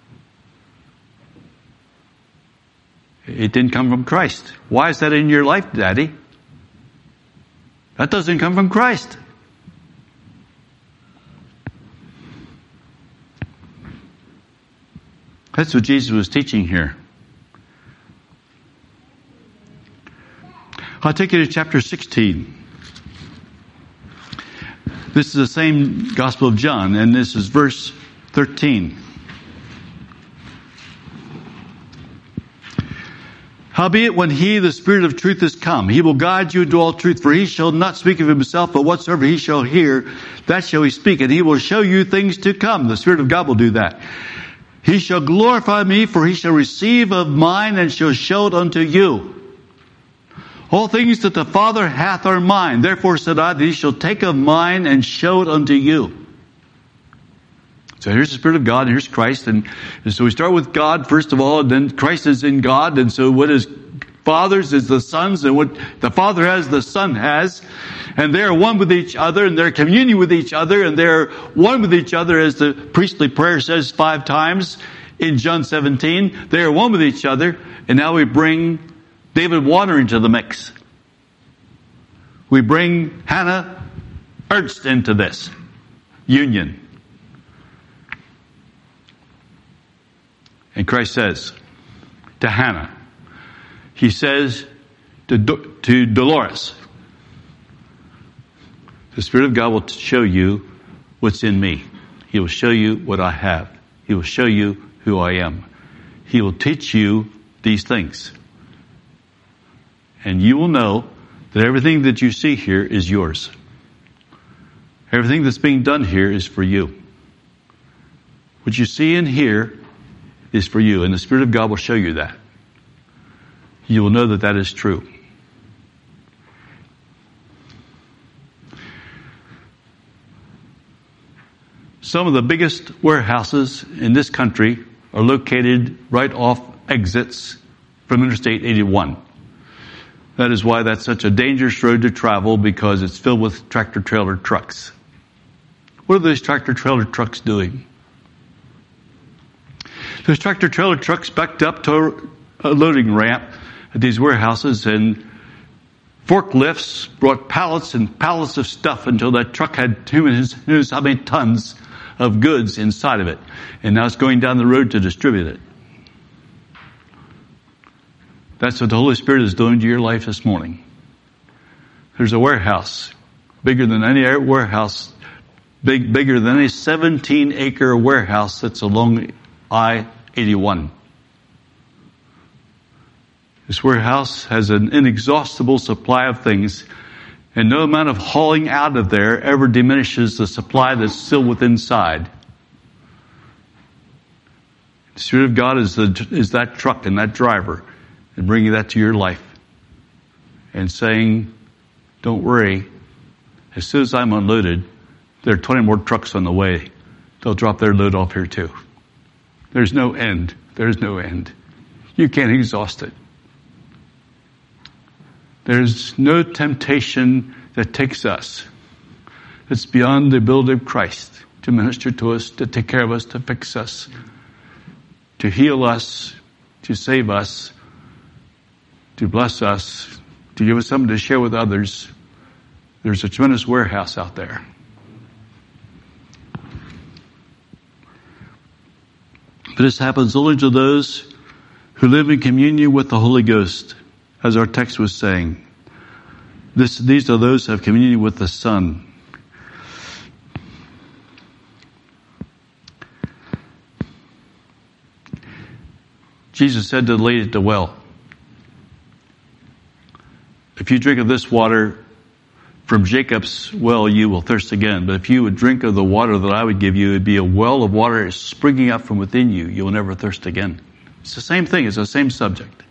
It didn't come from Christ. Why is that in your life, Daddy? That doesn't come from Christ. That's what Jesus was teaching here. I'll take you to chapter sixteen. This is the same Gospel of John, and this is verse thirteen. Howbeit, when he, the Spirit of truth, is come, he will guide you into all truth. For he shall not speak of himself, but whatsoever he shall hear, that shall he speak. And he will show you things to come. The Spirit of God will do that. He shall glorify me, for he shall receive of mine, and shall show it unto you. All things that the Father hath are mine. Therefore said I, that he shall take of mine, and show it unto you. So here's the Spirit of God, and here's Christ. And, and so we start with God, first of all, and then Christ is in God. And so what is Father's is the Son's, and what the Father has, the Son has. And they are one with each other, and they're communion with each other, and they're one with each other, as the priestly prayer says five times in John seventeen. They are one with each other, and now we bring David Warner into the mix. We bring Hannah Ernst into this union. And Christ says to Hannah, he says to, to Dolores, the Spirit of God will show you what's in me. He will show you what I have. He will show you who I am. He will teach you these things. And you will know that everything that you see here is yours. Everything that's being done here is for you. What you see and hear is for you, and the Spirit of God will show you that. You will know that that is true. Some of the biggest warehouses in this country are located right off exits from Interstate eighty-one. That is why that's such a dangerous road to travel, because it's filled with tractor trailer trucks. What are those tractor trailer trucks doing? Those tractor trailer trucks backed up to a loading ramp at these warehouses, and forklifts brought pallets and pallets of stuff until that truck had who knows how many tons of goods inside of it. And now it's going down the road to distribute it. That's what the Holy Spirit is doing to your life this morning. There's a warehouse bigger than any warehouse, big, bigger than a seventeen acre warehouse that's along I eighty-one. This warehouse has an inexhaustible supply of things, and no amount of hauling out of there ever diminishes the supply that's still within inside. The Spirit of God is the is that truck and that driver, and bringing that to your life and saying, don't worry, as soon as I'm unloaded, there are twenty more trucks on the way. They'll drop their load off here too. There's no end. There's no end. You can't exhaust it. There's no temptation that takes us that's beyond the ability of Christ to minister to us, to take care of us, to fix us, to heal us, to save us, to bless us, to give us something to share with others. There's a tremendous warehouse out there. But this happens only to those who live in communion with the Holy Ghost, as our text was saying. This, these are those who have communion with the Son. Jesus said to the lady at the well, if you drink of this water from Jacob's well, you will thirst again. But if you would drink of the water that I would give you, it would be a well of water springing up from within you. You will never thirst again. It's the same thing. It's the same subject.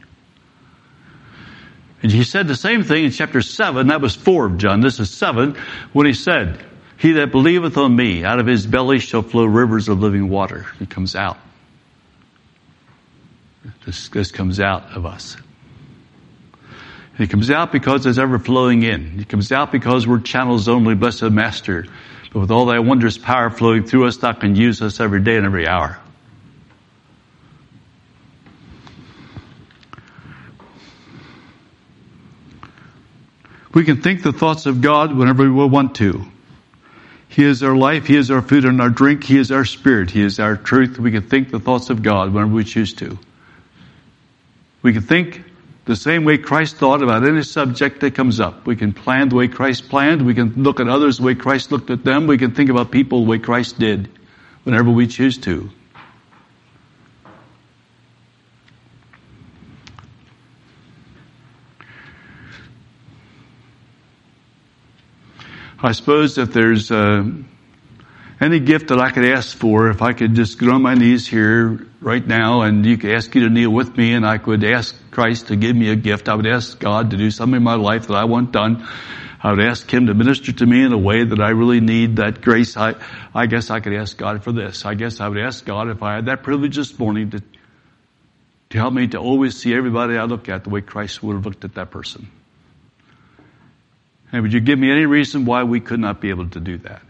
And he said the same thing in chapter seven. That was four of John. This is seven. When he said, he that believeth on me, out of his belly shall flow rivers of living water. It comes out. This, this comes out of us. It comes out because it's ever flowing in. It comes out because we're channels only, blessed Master. But with all thy wondrous power flowing through us, thou can use us every day and every hour. We can think the thoughts of God whenever we want to. He is our life. He is our food and our drink. He is our spirit. He is our truth. We can think the thoughts of God whenever we choose to. We can think the same way Christ thought about any subject that comes up. We can plan the way Christ planned. We can look at others the way Christ looked at them. We can think about people the way Christ did whenever we choose to. I suppose if there's uh, any gift that I could ask for, if I could just get on my knees here right now and you could ask you to kneel with me and I could ask Christ to give me a gift, I would ask God to do something in my life that I want done. I would ask Him to minister to me in a way that I really need that grace. I, I guess I could ask God for this. I guess I would ask God if I had that privilege this morning to, to help me to always see everybody I look at the way Christ would have looked at that person. And would you give me any reason why we could not be able to do that?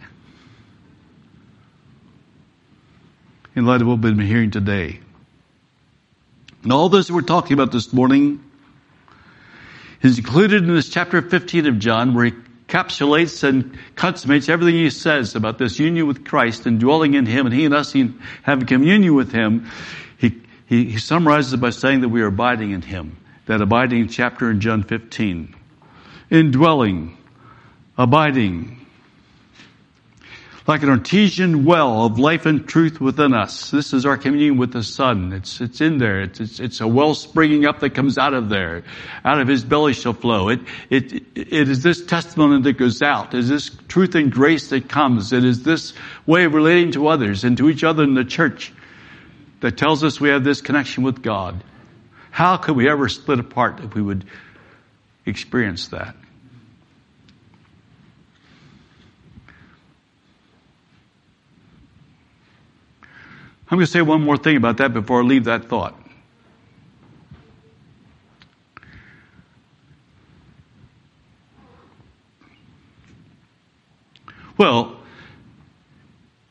In light of what we've been hearing today. And all this we're talking about this morning is included in this chapter fifteen of John, where he encapsulates and consummates everything he says about this union with Christ and dwelling in Him and He and us having communion with Him. He, he, he summarizes it by saying that we are abiding in Him. That abiding chapter in John fifteen. Indwelling, abiding, like an artesian well of life and truth within us. This is our communion with the Son. It's it's in there. It's it's, it's a well springing up that comes out of there. Out of His belly shall flow. It it it is this testimony that goes out. It is this truth and grace that comes. It is this way of relating to others and to each other in the church that tells us we have this connection with God. How could we ever split apart if we would experience that? I'm going to say one more thing about that before I leave that thought.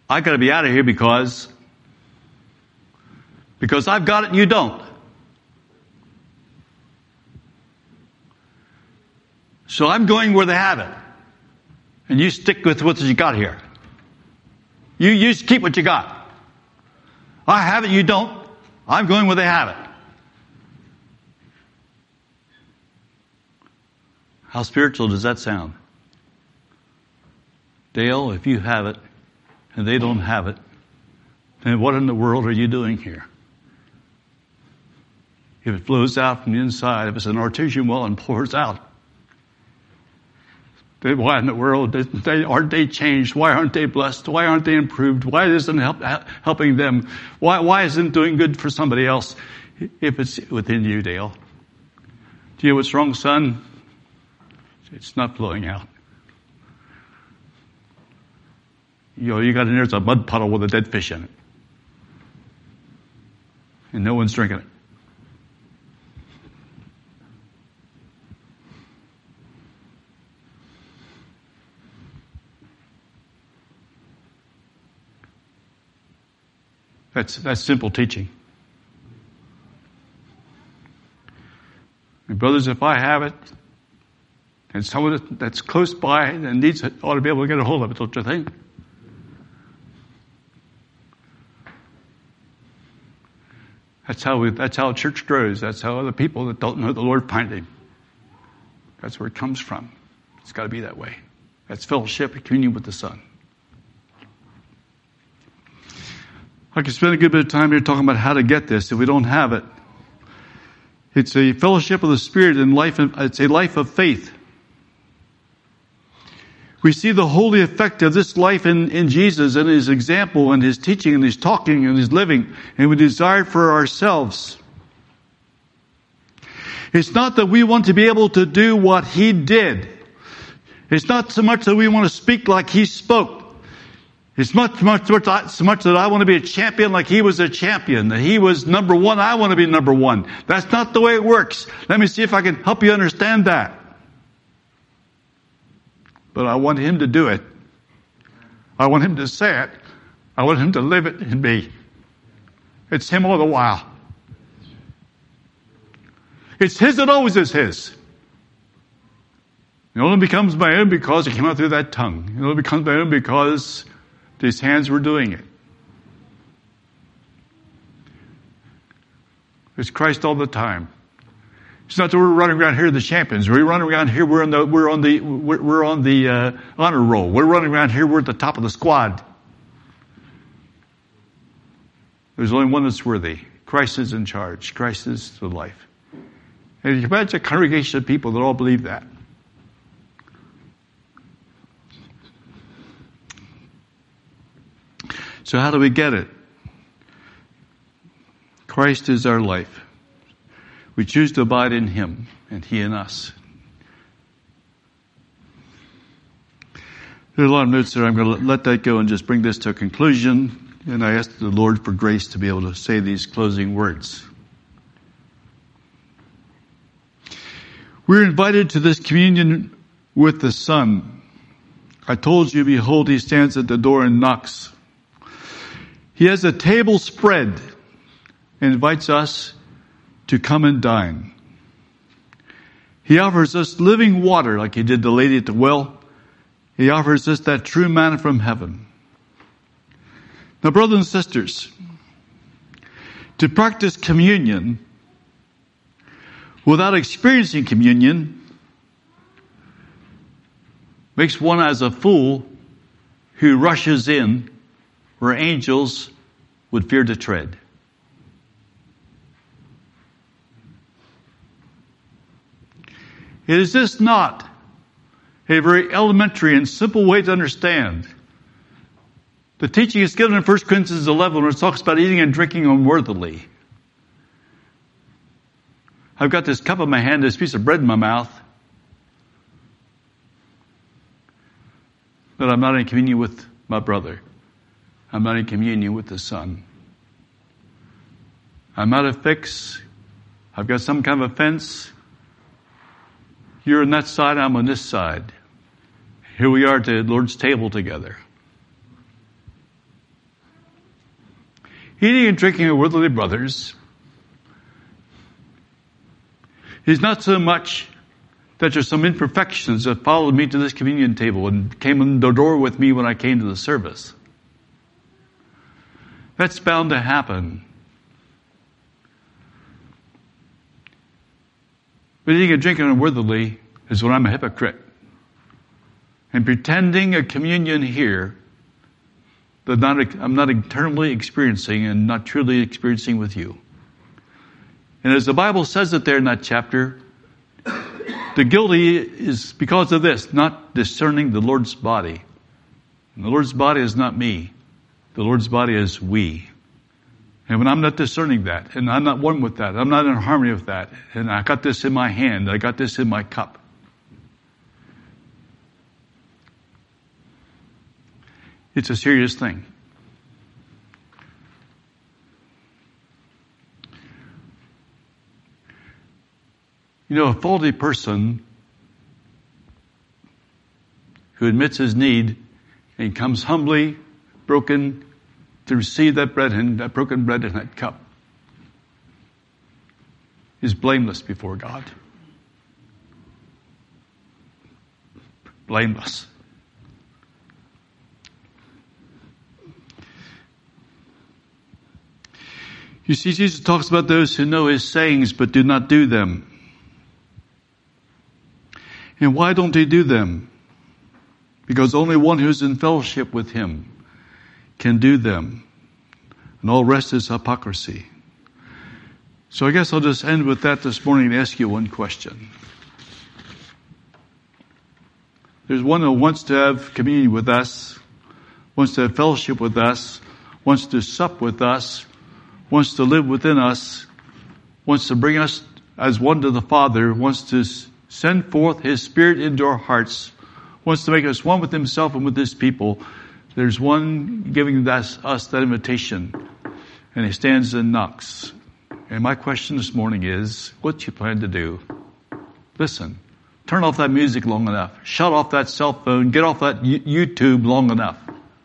I got to be out of here because, because I've got it and you don't. So I'm going where they have it. And you stick with what you got here. You, you keep what you got. I have it, you don't. I'm going where they have it. How spiritual does that sound? Dale, if you have it and they don't have it, then what in the world are you doing here? If it flows out from the inside, if it's an artesian well and pours out, then why in the world they, aren't they changed? Why aren't they blessed? Why aren't they improved? Why isn't it help, helping them? Why, why isn't it doing good for somebody else if it's within you, Dale? Do you know what's wrong, son? It's not flowing out. You know, you got in there's a mud puddle with a dead fish in it. And no one's drinking it. That's, that's simple teaching. And brothers, if I have it, and someone that's close by and needs it ought to be able to get a hold of it, don't you think? That's how we, that's how church grows. That's how other people that don't know the Lord find Him. That's where it comes from. It's got to be that way. That's fellowship and communion with the Son. I could spend a good bit of time here talking about how to get this if we don't have it. It's a fellowship of the Spirit and life. It's a life of faith. We see the holy effect of this life in, in Jesus and His example and His teaching and His talking and His living, and we desire it for ourselves. It's not that we want to be able to do what He did. It's not so much that we want to speak like He spoke. It's much, much, much, so much that I want to be a champion like He was a champion. That He was number one, I want to be number one. That's not the way it works. Let me see if I can help you understand that. But I want Him to do it. I want Him to say it. I want Him to live it in me. It's Him all the while. It's His that always is His. It only becomes my own because it came out through that tongue. It only becomes my own because His hands were doing it. It's Christ all the time. It's not that we're running around here the champions. We're running around here. We're on the we're on the we're, we're on the uh, honor roll. We're running around here. We're at the top of the squad. There's only one that's worthy. Christ is in charge. Christ is the life. And you can imagine a congregation of people that all believe that. So how do we get it? Christ is our life. We choose to abide in Him and He in us. There are a lot of notes there. I'm going to let that go and just bring this to a conclusion. And I ask the Lord for grace to be able to say these closing words. We're invited to this communion with the Son. I told you, behold, He stands at the door and knocks. He has a table spread and invites us to come and dine. He offers us living water like He did the lady at the well. He offers us that true manna from heaven. Now, brothers and sisters, to practice communion without experiencing communion makes one as a fool who rushes in where angels would fear to tread. It is this not a very elementary and simple way to understand? The teaching is given in First Corinthians eleven where it talks about eating and drinking unworthily. I've got this cup in my hand, this piece of bread in my mouth, but I'm not in communion with my brother. I'm not in communion with the Son. I'm out of fix. I've got some kind of offense. You're on that side, I'm on this side. Here we are at the Lord's table together. Eating and drinking with worldly brothers is not so much that there's some imperfections that followed me to this communion table and came in the door with me when I came to the service. That's bound to happen. But eating and drinking unworthily is when I'm a hypocrite. And pretending a communion here that not, I'm not eternally experiencing and not truly experiencing with you. And as the Bible says it there in that chapter, the guilty is because of this, not discerning the Lord's body. And the Lord's body is not me. The Lord's body is we. And when I'm not discerning that, and I'm not one with that, I'm not in harmony with that, and I got this in my hand, I got this in my cup. It's a serious thing. You know, a faulty person who admits his need and comes humbly, broken, to receive that bread and that broken bread in that cup is blameless before God. Blameless. You see, Jesus talks about those who know his sayings but do not do them. And why don't they do them? Because only one who's in fellowship with him can do them. And all rest is hypocrisy. So I guess I'll just end with that this morning and ask you one question. There's one who wants to have communion with us, wants to have fellowship with us, wants to sup with us, wants to live within us, wants to bring us as one to the Father, wants to send forth his Spirit into our hearts, wants to make us one with himself and with his people. There's one giving us, us that invitation, and he stands and knocks. And my question this morning is, what do you plan to do? Listen, turn off that music long enough. Shut off that cell phone. Get off that YouTube long enough.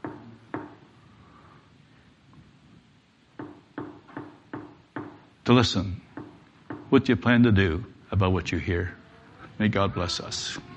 To listen. What do you plan to do about what you hear? May God bless us.